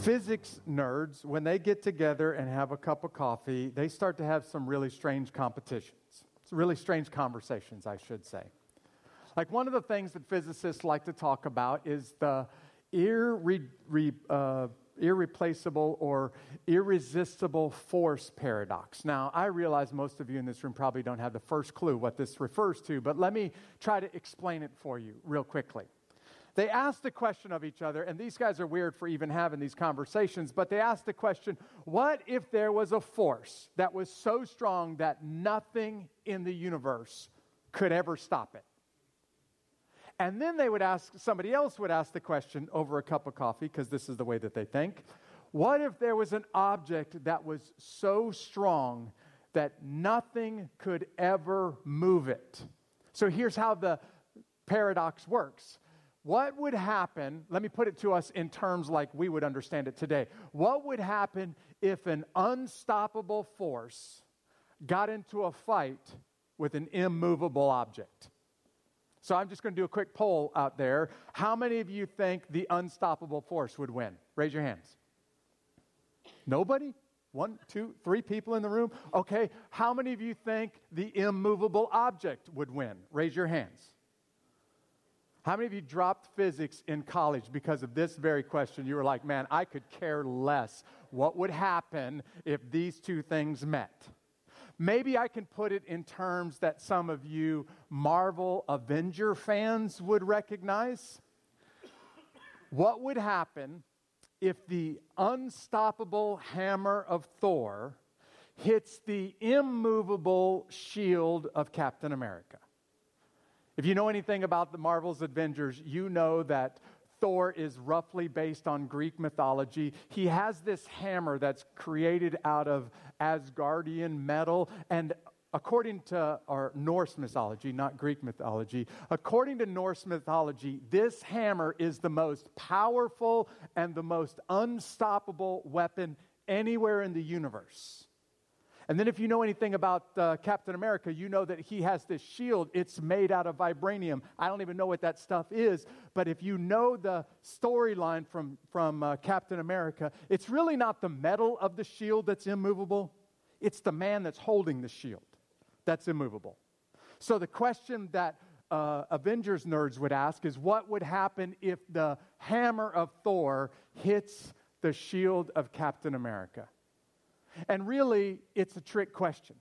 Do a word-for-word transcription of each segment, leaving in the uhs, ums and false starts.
Physics nerds, when they get together and have a cup of coffee, they start to have some really strange competitions. It's really strange conversations, I should say. Like one of the things that physicists like to talk about is the irre- re- uh, irreplaceable or irresistible force paradox. Now, I realize most of you in this room probably don't have the first clue what this refers to, but let me try to explain it for you real quickly. They asked the question of each other, and these guys are weird for even having these conversations, but they asked the question, what if there was a force that was so strong that nothing in the universe could ever stop it? And then they would ask, somebody else would ask the question over a cup of coffee, because this is the way that they think, what if there was an object that was so strong that nothing could ever move it? So here's how the paradox works. What would happen, let me put it to us in terms like we would understand it today. What would happen if an unstoppable force got into a fight with an immovable object? So I'm just going to do a quick poll out there. How many of you think the unstoppable force would win? Raise your hands. Nobody? One, two, three people in the room? Okay. How many of you think the immovable object would win? Raise your hands. How many of you dropped physics in college because of this very question? You were like, man, I could care less what would happen if these two things met. Maybe I can put it in terms that some of you Marvel Avenger fans would recognize. What would happen if the unstoppable hammer of Thor hits the immovable shield of Captain America? If you know anything about the Marvel's Avengers, you know that Thor is roughly based on Greek mythology. He has this hammer that's created out of Asgardian metal, and according to our Norse mythology, not Greek mythology, according to Norse mythology, this hammer is the most powerful and the most unstoppable weapon anywhere in the universe. And then if you know anything about uh, Captain America, you know that he has this shield. It's made out of vibranium. I don't even know what that stuff is. But if you know the storyline from, from uh, Captain America, it's really not the metal of the shield that's immovable. It's the man that's holding the shield that's immovable. So the question that uh, Avengers nerds would ask is, what would happen if the hammer of Thor hits the shield of Captain America? And really, it's a trick question,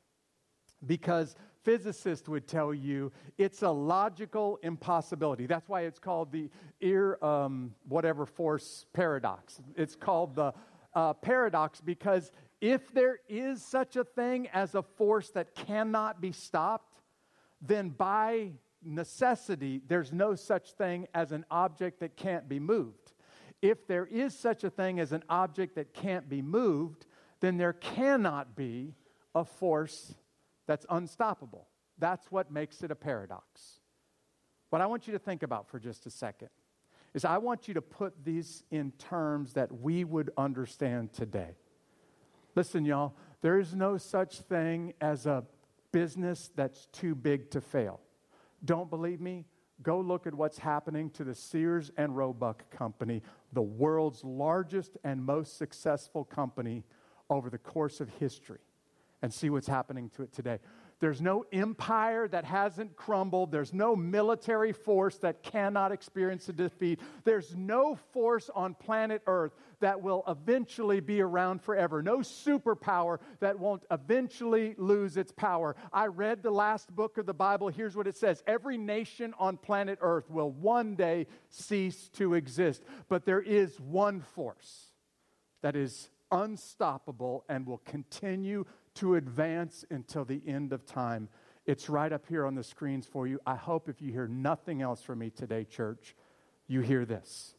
because physicists would tell you it's a logical impossibility. That's why it's called the ir, um, whatever force paradox. It's called the uh, paradox because if there is such a thing as a force that cannot be stopped, then by necessity, there's no such thing as an object that can't be moved. If there is such a thing as an object that can't be moved, then there cannot be a force that's unstoppable. That's what makes it a paradox. What I want you to think about for just a second is I want you to put these in terms that we would understand today. Listen, y'all, there is no such thing as a business that's too big to fail. Don't believe me? Go look at what's happening to the Sears and Roebuck Company, the world's largest and most successful company over the course of history, and see what's happening to it today. There's no empire that hasn't crumbled. There's no military force that cannot experience a defeat. There's no force on planet Earth that will eventually be around forever. No superpower that won't eventually lose its power. I read the last book of the Bible. Here's what it says. Every nation on planet Earth will one day cease to exist. But there is one force that is unstoppable and will continue to advance until the end of time. It's right up here on the screens for you. I hope if you hear nothing else from me today, church, you hear this.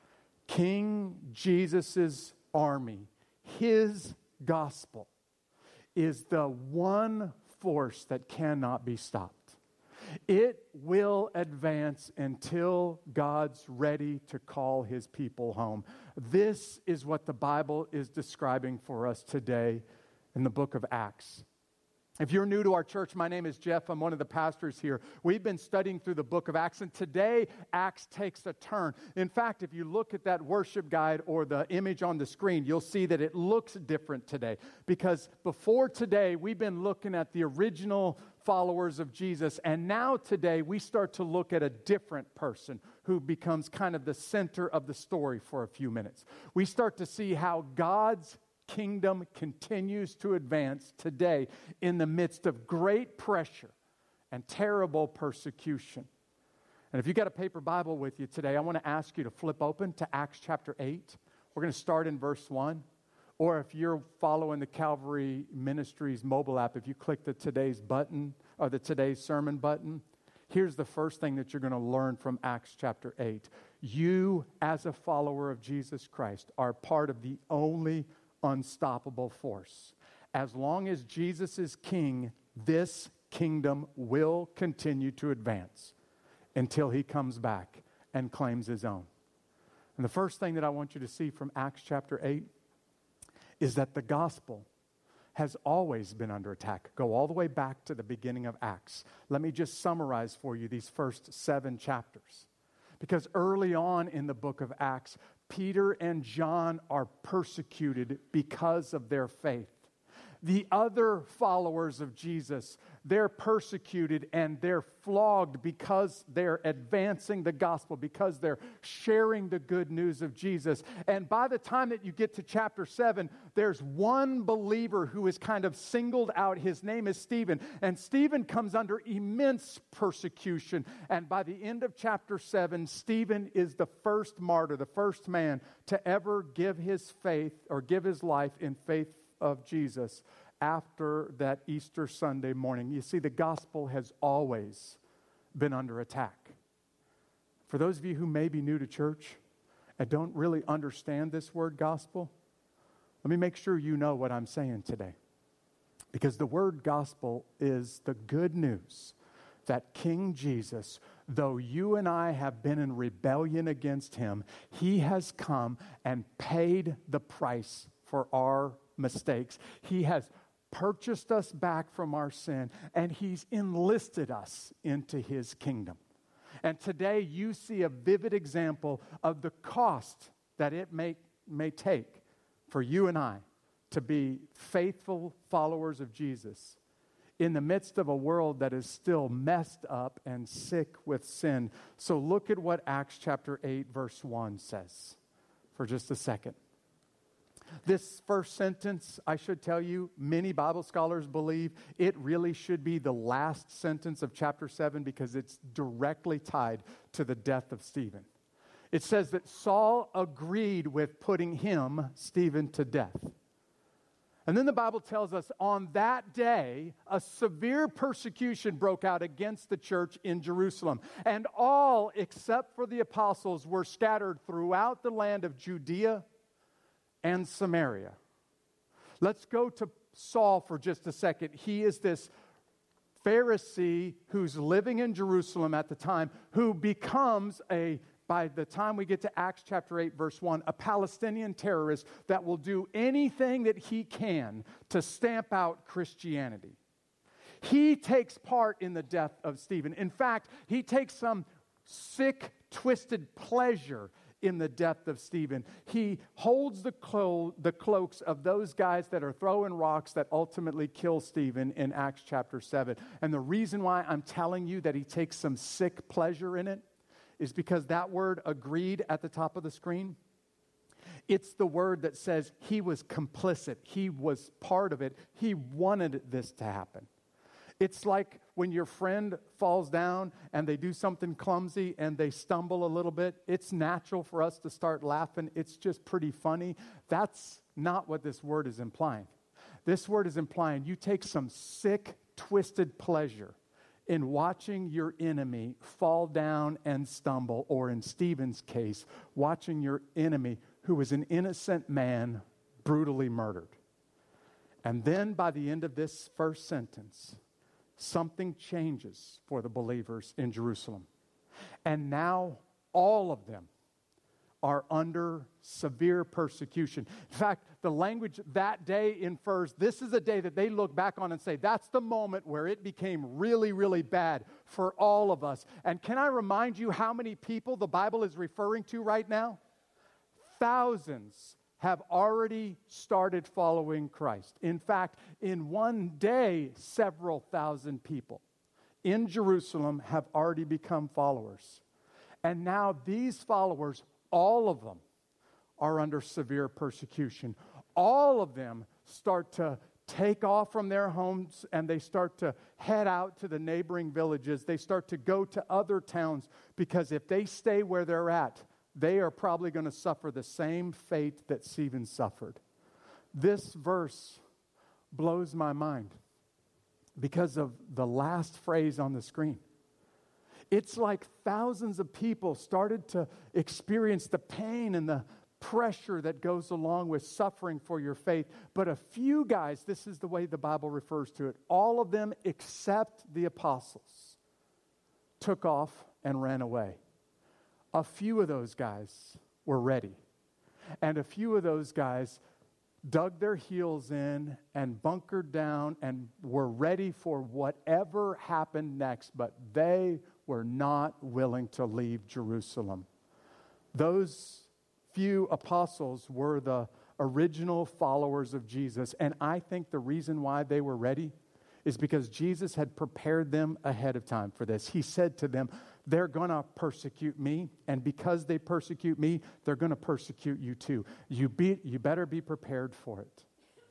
King Jesus' army, his gospel, is the one force that cannot be stopped. It will advance until God's ready to call his people home. This is what the Bible is describing for us today in the book of Acts. If you're new to our church, my name is Jeff. I'm one of the pastors here. We've been studying through the book of Acts, and today Acts takes a turn. In fact, if you look at that worship guide or the image on the screen, you'll see that it looks different today. Because before today, we've been looking at the original followers of Jesus, and now today we start to look at a different person who becomes kind of the center of the story for a few minutes. We start to see how God's kingdom continues to advance today in the midst of great pressure and terrible persecution. And if you've got a paper Bible with you today, I want to ask you to flip open to Acts chapter eight. We're going to start in verse one. Or if you're following the Calvary Ministries mobile app, if you click the today's button or the today's sermon button, here's the first thing that you're going to learn from Acts chapter eight. You, as a follower of Jesus Christ, are part of the only unstoppable force. As long as Jesus is king, this kingdom will continue to advance until he comes back and claims his own. And the first thing that I want you to see from Acts chapter eight is that the gospel has always been under attack. Go all the way back to the beginning of Acts. Let me just summarize for you these first seven chapters. Because early on in the book of Acts, Peter and John are persecuted because of their faith. The other followers of Jesus, they're persecuted and they're flogged because they're advancing the gospel, because they're sharing the good news of Jesus. And by the time that you get to chapter seven, there's one believer who is kind of singled out. His name is Stephen. And Stephen comes under immense persecution. And by the end of chapter seven, Stephen is the first martyr, the first man to ever give his faith or give his life in faith of Jesus after that Easter Sunday morning. You see, the gospel has always been under attack. For those of you who may be new to church and don't really understand this word gospel, let me make sure you know what I'm saying today. Because the word gospel is the good news that King Jesus, though you and I have been in rebellion against him, he has come and paid the price for our mistakes. He has purchased us back from our sin, and he's enlisted us into his kingdom. And today you see a vivid example of the cost that it may, may take for you and I to be faithful followers of Jesus in the midst of a world that is still messed up and sick with sin. So look at what Acts chapter eight verse one says for just a second. This first sentence, I should tell you, many Bible scholars believe it really should be the last sentence of chapter seven because it's directly tied to the death of Stephen. It says that Saul agreed with putting him, Stephen, to death. And then the Bible tells us on that day, a severe persecution broke out against the church in Jerusalem. And all, except for the apostles, were scattered throughout the land of Judea and Samaria. Let's go to Saul for just a second. He is this Pharisee who's living in Jerusalem at the time, who becomes a, by the time we get to Acts chapter eight, verse one, a Palestinian terrorist that will do anything that he can to stamp out Christianity. He takes part in the death of Stephen. In fact, he takes some sick, twisted pleasure in the death of Stephen. He holds the, clo- the cloaks of those guys that are throwing rocks that ultimately kill Stephen in Acts chapter seven. And the reason why I'm telling you that he takes some sick pleasure in it is because that word agreed at the top of the screen, it's the word that says he was complicit. He was part of it. He wanted this to happen. It's like when your friend falls down and they do something clumsy and they stumble a little bit. It's natural for us to start laughing. It's just pretty funny. That's not what this word is implying. This word is implying you take some sick, twisted pleasure in watching your enemy fall down and stumble, or in Stephen's case, watching your enemy, who was an innocent man, brutally murdered. And then by the end of this first sentence, something changes for the believers in Jerusalem. And now all of them are under severe persecution. In fact, the language that day infers this is a day that they look back on and say, that's the moment where it became really, really bad for all of us. And can I remind you how many people the Bible is referring to right now? Thousands have already started following Christ. In fact, in one day, several thousand people in Jerusalem have already become followers. And now these followers, all of them, are under severe persecution. All of them start to take off from their homes and they start to head out to the neighboring villages. They start to go to other towns because if they stay where they're at, they are probably going to suffer the same fate that Stephen suffered. This verse blows my mind because of the last phrase on the screen. It's like thousands of people started to experience the pain and the pressure that goes along with suffering for your faith. But a few guys, this is the way the Bible refers to it, all of them except the apostles took off and ran away. A few of those guys were ready. And a few of those guys dug their heels in and bunkered down and were ready for whatever happened next, but they were not willing to leave Jerusalem. Those few apostles were the original followers of Jesus, and I think the reason why they were ready is because Jesus had prepared them ahead of time for this. He said to them, they're going to persecute me, and because they persecute me, they're going to persecute you too. You be, you better be prepared for it.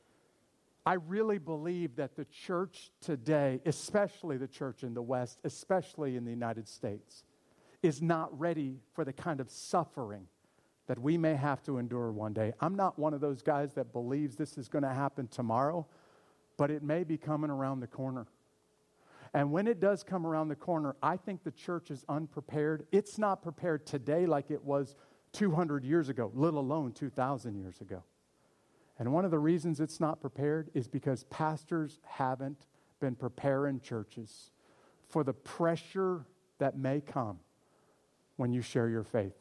I really believe that the church today, especially the church in the West, especially in the United States, is not ready for the kind of suffering that we may have to endure one day. I'm not one of those guys that believes this is going to happen tomorrow, but it may be coming around the corner. And when it does come around the corner, I think the church is unprepared. It's not prepared today like it was two hundred years ago, let alone two thousand years ago. And one of the reasons it's not prepared is because pastors haven't been preparing churches for the pressure that may come when you share your faith.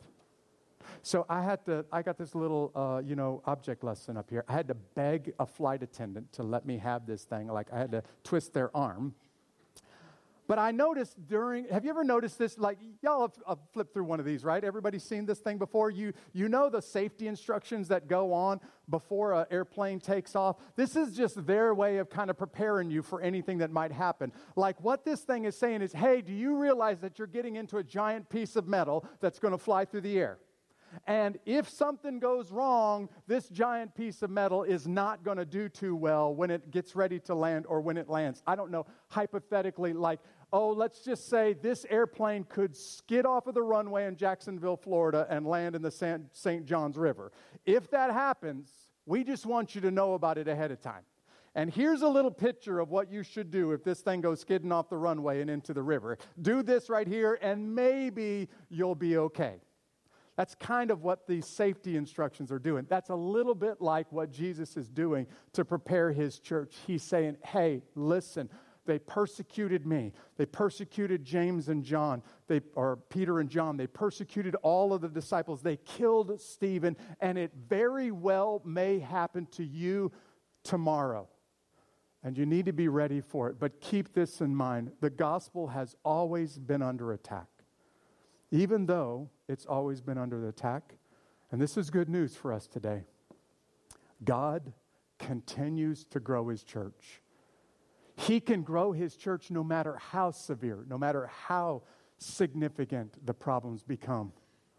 So I had to, I got this little, uh, you know, object lesson up here. I had to beg a flight attendant to let me have this thing. Like I had to twist their arm. But I noticed during, have you ever noticed this? Like, y'all have, have flipped through one of these, right? Everybody's seen this thing before. You you know the safety instructions that go on before an airplane takes off. This is just their way of kind of preparing you for anything that might happen. Like what this thing is saying is, hey, do you realize that you're getting into a giant piece of metal that's going to fly through the air? And if something goes wrong, this giant piece of metal is not going to do too well when it gets ready to land or when it lands. I don't know, hypothetically, like, oh, let's just say this airplane could skid off of the runway in Jacksonville, Florida, and land in the Saint Johns River. If that happens, we just want you to know about it ahead of time. And here's a little picture of what you should do if this thing goes skidding off the runway and into the river. Do this right here, and maybe you'll be okay. That's kind of what these safety instructions are doing. That's a little bit like what Jesus is doing to prepare his church. He's saying, hey, listen, they persecuted me. They persecuted James and John, they, or Peter and John. They persecuted all of the disciples. They killed Stephen, and it very well may happen to you tomorrow. And you need to be ready for it. But keep this in mind. The gospel has always been under attack. Even though it's always been under attack, and this is good news for us today, God continues to grow his church. He can grow his church no matter how severe, no matter how significant the problems become.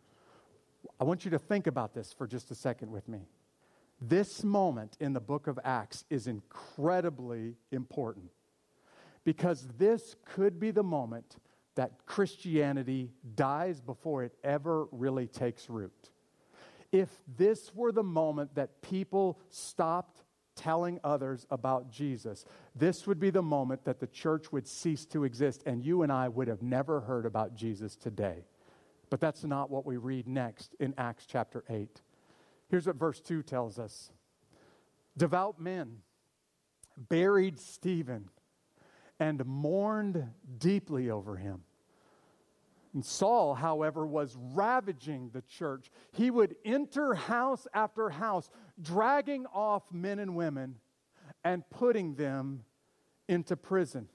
I want you to think about this for just a second with me. This moment in the book of Acts is incredibly important because this could be the moment that Christianity dies before it ever really takes root. If this were the moment that people stopped telling others about Jesus, this would be the moment that the church would cease to exist, and you and I would have never heard about Jesus today. But that's not what we read next in Acts chapter eight. Here's what verse two tells us. Devout men buried Stephen and mourned deeply over him. And Saul, however, was ravaging the church. He would enter house after house, dragging off men and women and putting them into prison.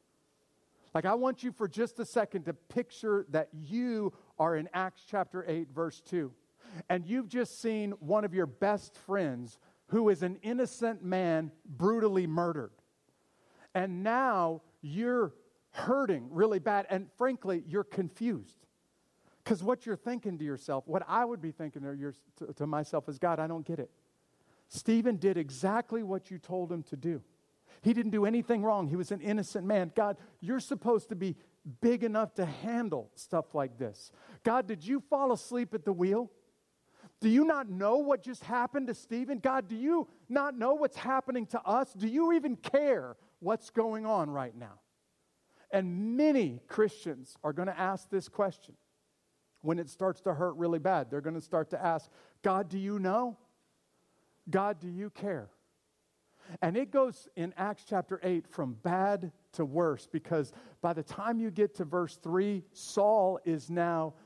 Like, I want you for just a second to picture that you are in Acts chapter eight, verse two. And you've just seen one of your best friends who is an innocent man brutally murdered. And now you're hurting really bad. And frankly, you're confused. Because what you're thinking to yourself, what I would be thinking to, your, to, to myself is, God, I don't get it. Stephen did exactly what you told him to do. He didn't do anything wrong. He was an innocent man. God, you're supposed to be big enough to handle stuff like this. God, did you fall asleep at the wheel? Do you not know what just happened to Stephen? God, do you not know what's happening to us? Do you even care what's going on right now? And many Christians are going to ask this question when it starts to hurt really bad. They're going to start to ask, God, do you know? God, do you care? And it goes in Acts chapter eight from bad to worse, because by the time you get to verse three, Saul is now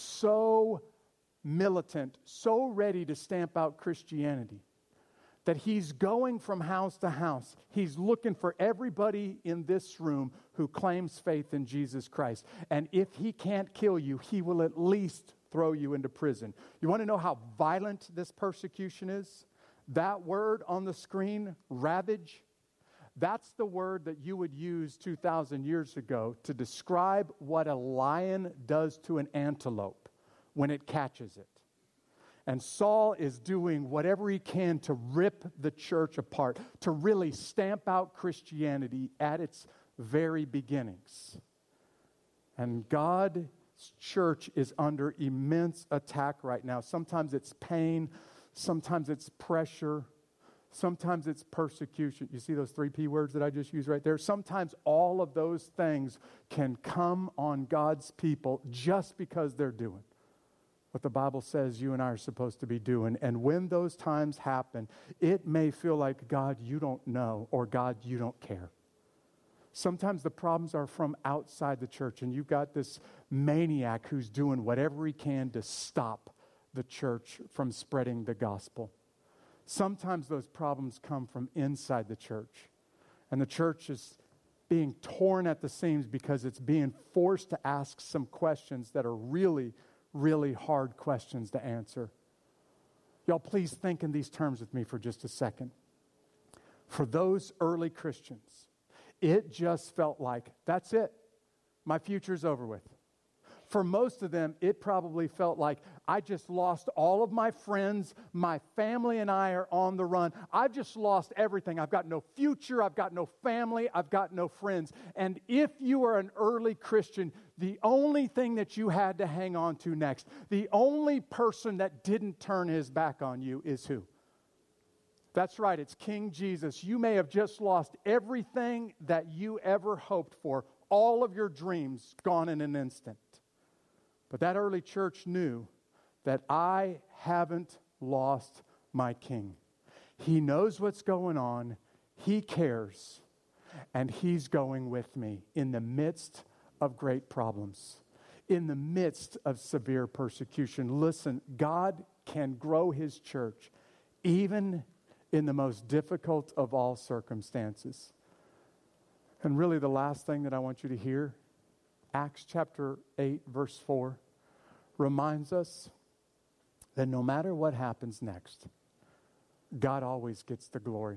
so militant, so ready to stamp out Christianity, that he's going from house to house. He's looking for everybody in this room who claims faith in Jesus Christ. And if he can't kill you, he will at least throw you into prison. You want to know how violent this persecution is? That word on the screen, ravage, that's the word that you would use two thousand years ago to describe what a lion does to an antelope when it catches it. And Saul is doing whatever he can to rip the church apart, to really stamp out Christianity at its very beginnings. And God's church is under immense attack right now. Sometimes it's pain, sometimes it's pressure, sometimes it's persecution. You see those three P words that I just used right there? Sometimes all of those things can come on God's people just because they're doing what the Bible says you and I are supposed to be doing. And when those times happen, it may feel like, God, you don't know, or God, you don't care. Sometimes the problems are from outside the church, and you've got this maniac who's doing whatever he can to stop the church from spreading the gospel. Sometimes those problems come from inside the church, and the church is being torn at the seams because it's being forced to ask some questions that are really really hard questions to answer. Y'all, please think in these terms with me for just a second. For those early Christians, it just felt like, that's it. My future's over with. For most of them, it probably felt like, I just lost all of my friends. My family and I are on the run. I've just lost everything. I've got no future. I've got no family. I've got no friends. And if you are an early Christian, the only thing that you had to hang on to next, the only person that didn't turn his back on you is who? That's right, it's King Jesus. You may have just lost everything that you ever hoped for, all of your dreams gone in an instant. But that early church knew that I haven't lost my King. He knows what's going on. He cares. And He's going with me in the midst of great problems, in the midst of severe persecution. Listen, God can grow His church even in the most difficult of all circumstances. And really the last thing that I want you to hear, Acts chapter eight, verse four, reminds us that no matter what happens next, God always gets the glory.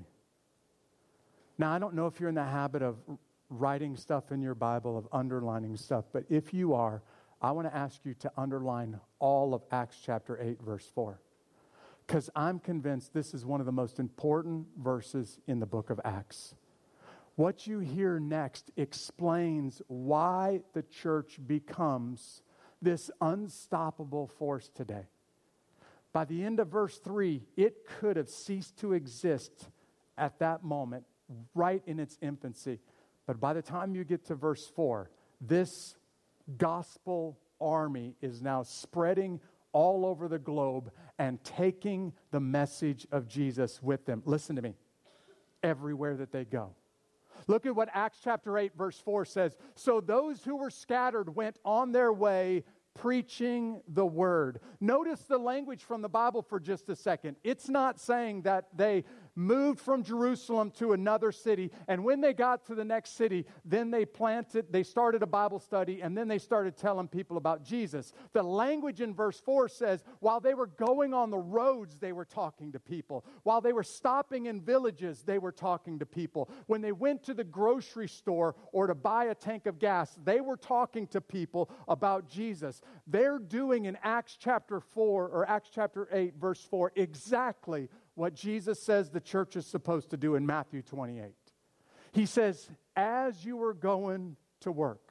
Now, I don't know if you're in the habit of writing stuff in your Bible, of underlining stuff, but if you are, I want to ask you to underline all of Acts chapter eight, verse four. Because I'm convinced this is one of the most important verses in the book of Acts. What you hear next explains why the church becomes this unstoppable force today. By the end of verse three, it could have ceased to exist at that moment, right in its infancy. But by the time you get to verse four, this gospel army is now spreading all over the globe and taking the message of Jesus with them. Listen to me. Everywhere that they go. Look at what Acts chapter eight, verse four says. So those who were scattered went on their way preaching the word. Notice the language from the Bible for just a second. It's not saying that they moved from Jerusalem to another city, and when they got to the next city, then they planted, they started a Bible study, and then they started telling people about Jesus. The language in verse four says, while they were going on the roads, they were talking to people. While they were stopping in villages, they were talking to people. When they went to the grocery store or to buy a tank of gas, they were talking to people about Jesus. They're doing in Acts chapter four or Acts chapter eight, verse four, exactly what Jesus says the church is supposed to do in Matthew twenty-eight. He says, as you were going to work,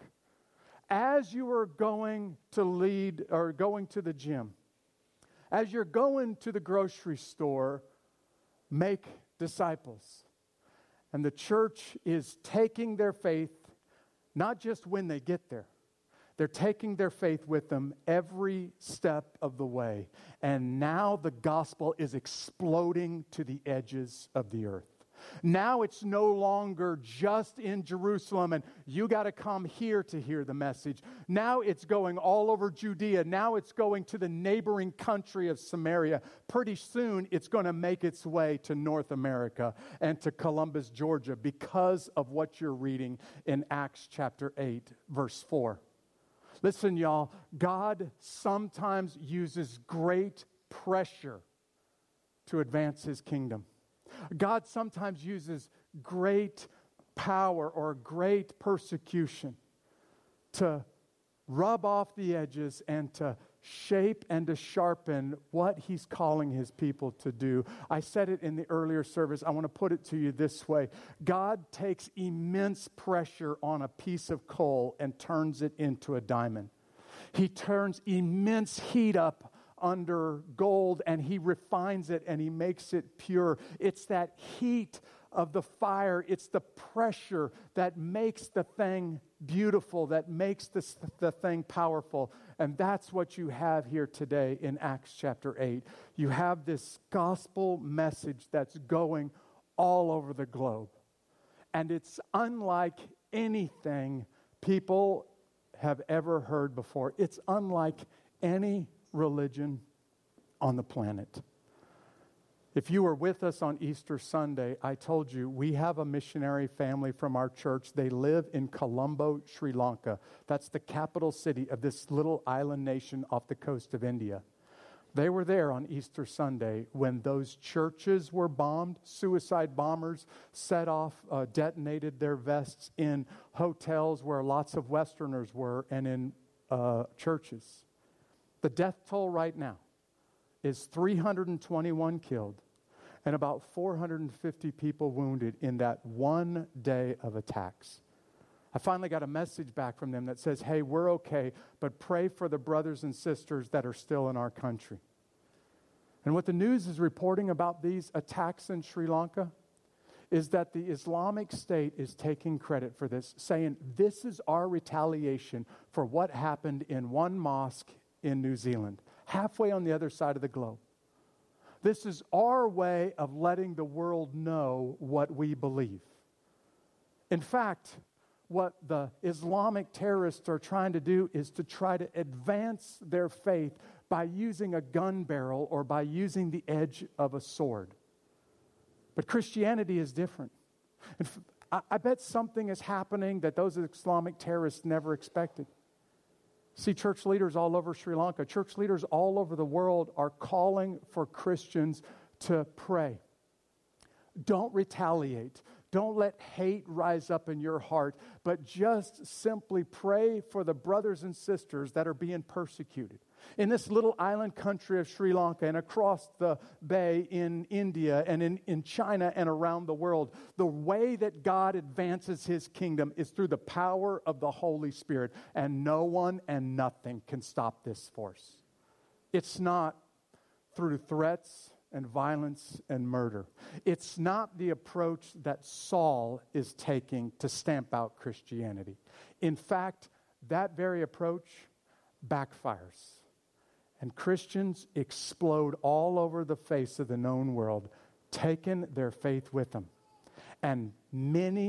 as you were going to lead or going to the gym, as you're going to the grocery store, make disciples. And the church is taking their faith, not just when they get there. They're taking their faith with them every step of the way. And now the gospel is exploding to the edges of the earth. Now it's no longer just in Jerusalem and you got to come here to hear the message. Now it's going all over Judea. Now it's going to the neighboring country of Samaria. Pretty soon it's going to make its way to North America and to Columbus, Georgia, because of what you're reading in Acts chapter eight, verse four. Listen, y'all, God sometimes uses great pressure to advance His kingdom. God sometimes uses great power or great persecution to rub off the edges and to shape and to sharpen what He's calling His people to do. I said it in the earlier service. I want to put it to you this way. God takes immense pressure on a piece of coal and turns it into a diamond. He turns immense heat up under gold and He refines it and He makes it pure. It's that heat of the fire. It's the pressure that makes the thing beautiful, that makes this, the thing powerful. And that's what you have here today in Acts chapter eight. You have this gospel message that's going all over the globe. And it's unlike anything people have ever heard before. It's unlike any religion on the planet. If you were with us on Easter Sunday, I told you we have a missionary family from our church. They live in Colombo, Sri Lanka. That's the capital city of this little island nation off the coast of India. They were there on Easter Sunday when those churches were bombed. Suicide bombers set off, uh, detonated their vests in hotels where lots of Westerners were and in uh, churches. The death toll right now is three hundred twenty-one killed and about four hundred fifty people wounded in that one day of attacks. I finally got a message back from them that says, hey, we're okay, but pray for the brothers and sisters that are still in our country. And what the news is reporting about these attacks in Sri Lanka is that the Islamic State is taking credit for this, saying this is our retaliation for what happened in one mosque in New Zealand, halfway on the other side of the globe. This is our way of letting the world know what we believe. In fact, what the Islamic terrorists are trying to do is to try to advance their faith by using a gun barrel or by using the edge of a sword. But Christianity is different. And I, I bet something is happening that those Islamic terrorists never expected. See, church leaders all over Sri Lanka, church leaders all over the world are calling for Christians to pray. Don't retaliate. Don't let hate rise up in your heart, but just simply pray for the brothers and sisters that are being persecuted. In this little island country of Sri Lanka and across the bay in India and in, in China and around the world, the way that God advances His kingdom is through the power of the Holy Spirit, and no one and nothing can stop this force. It's not through threats and violence and murder. It's not the approach that Saul is taking to stamp out Christianity. In fact, that very approach backfires. And Christians explode all over the face of the known world, taking their faith with them. And many,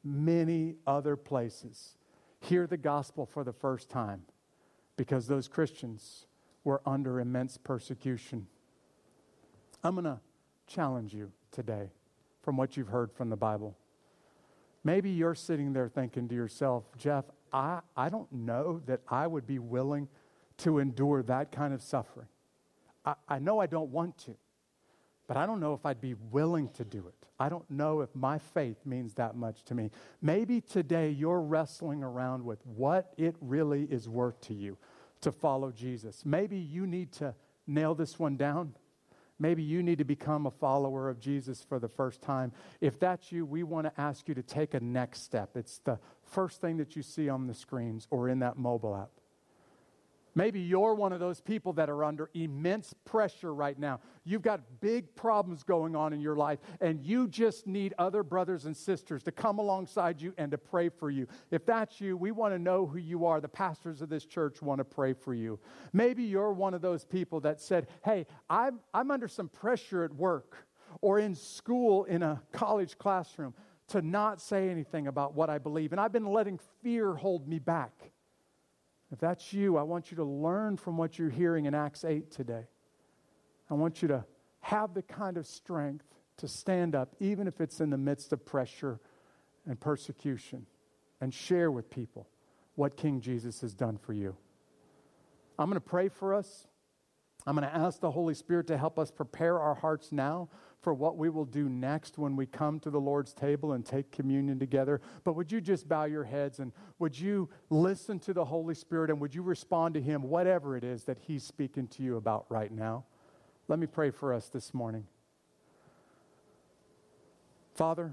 many other places hear the gospel for the first time because those Christians were under immense persecution. I'm going to challenge you today from what you've heard from the Bible. Maybe you're sitting there thinking to yourself, Jeff, I, I don't know that I would be willing to endure that kind of suffering. I, I know I don't want to, but I don't know if I'd be willing to do it. I don't know if my faith means that much to me. Maybe today you're wrestling around with what it really is worth to you to follow Jesus. Maybe you need to nail this one down. Maybe you need to become a follower of Jesus for the first time. If that's you, we want to ask you to take a next step. It's the first thing that you see on the screens or in that mobile app. Maybe you're one of those people that are under immense pressure right now. You've got big problems going on in your life, and you just need other brothers and sisters to come alongside you and to pray for you. If that's you, we want to know who you are. The pastors of this church want to pray for you. Maybe you're one of those people that said, hey, I'm, I'm under some pressure at work or in school in a college classroom to not say anything about what I believe, and I've been letting fear hold me back. If that's you, I want you to learn from what you're hearing in Acts eight today. I want you to have the kind of strength to stand up, even if it's in the midst of pressure and persecution, and share with people what King Jesus has done for you. I'm going to pray for us. I'm going to ask the Holy Spirit to help us prepare our hearts now for what we will do next when we come to the Lord's table and take communion together. But would you just bow your heads and would you listen to the Holy Spirit and would you respond to Him, whatever it is that He's speaking to you about right now? Let me pray for us this morning. Father,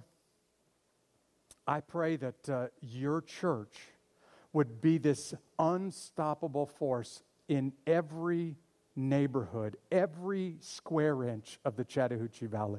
I pray that uh, your church would be this unstoppable force in every neighborhood, every square inch of the Chattahoochee Valley.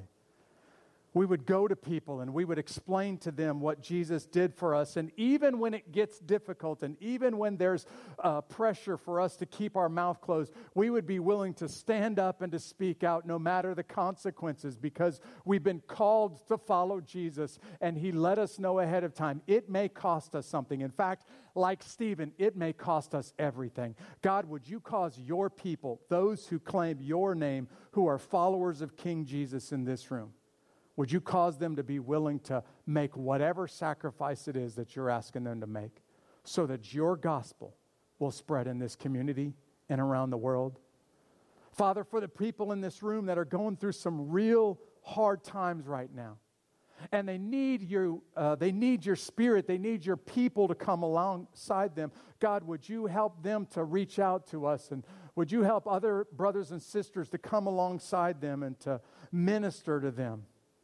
We would go to people and we would explain to them what Jesus did for us. And even when it gets difficult and even when there's uh, pressure for us to keep our mouth closed, we would be willing to stand up and to speak out no matter the consequences, because we've been called to follow Jesus and He let us know ahead of time. It may cost us something. In fact, like Stephen, it may cost us everything. God, would you cause your people, those who claim your name, who are followers of King Jesus in this room, would you cause them to be willing to make whatever sacrifice it is that you're asking them to make so that your gospel will spread in this community and around the world? Father, for the people in this room that are going through some real hard times right now, and they need you, uh, they need your Spirit, they need your people to come alongside them. God, would you help them to reach out to us, and would you help other brothers and sisters to come alongside them and to minister to them?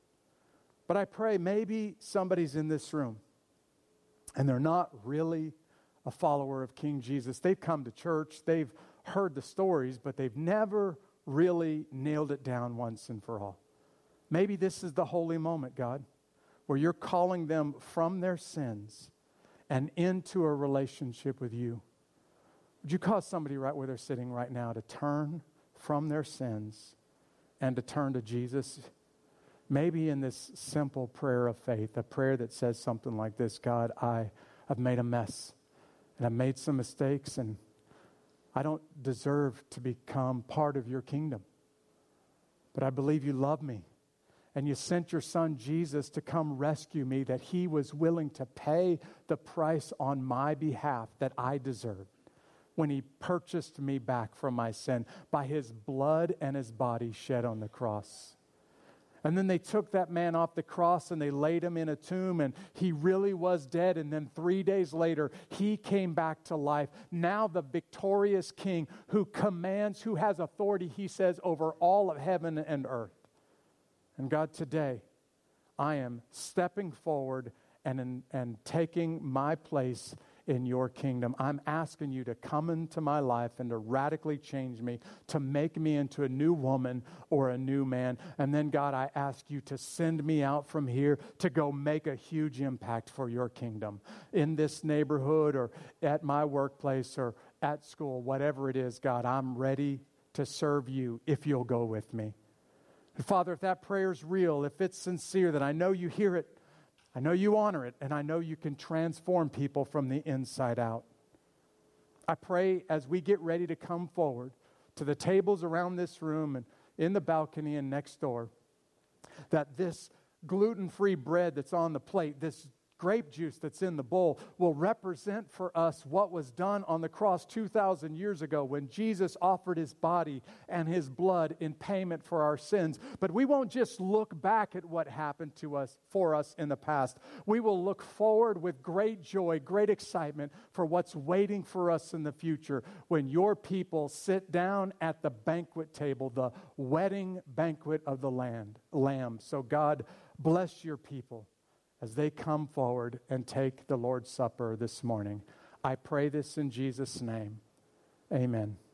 But I pray maybe somebody's in this room and they're not really a follower of King Jesus. They've come to church, they've heard the stories, but they've never really nailed it down once and for all. Maybe this is the holy moment, God, where you're calling them from their sins and into a relationship with you. Would you cause somebody right where they're sitting right now to turn from their sins and to turn to Jesus? Maybe in this simple prayer of faith, a prayer that says something like this: God, I have made a mess, and I've made some mistakes, and I don't deserve to become part of your kingdom. But I believe you love me, and you sent your son Jesus to come rescue me, that he was willing to pay the price on my behalf that I deserved when he purchased me back from my sin by his blood and his body shed on the cross. And then they took that man off the cross and they laid him in a tomb, and he really was dead. And then three days later, he came back to life. Now the victorious king who commands, who has authority, he says, over all of heaven and earth. And God, today, I am stepping forward and, and taking my place in your kingdom. I'm asking you to come into my life and to radically change me, to make me into a new woman or a new man. And then, God, I ask you to send me out from here to go make a huge impact for your kingdom in this neighborhood or at my workplace or at school, whatever it is. God, I'm ready to serve you if you'll go with me. And Father, if that prayer is real, if it's sincere, that I know you hear it, I know you honor it, and I know you can transform people from the inside out. I pray as we get ready to come forward to the tables around this room and in the balcony and next door, that this gluten-free bread that's on the plate, this grape juice that's in the bowl, will represent for us what was done on the cross two thousand years ago when Jesus offered his body and his blood in payment for our sins. But we won't just look back at what happened to us, for us in the past. We will look forward with great joy, great excitement for what's waiting for us in the future when your people sit down at the banquet table, the wedding banquet of the land, Lamb. So God, bless your people as they come forward and take the Lord's Supper this morning. I pray this in Jesus' name. Amen.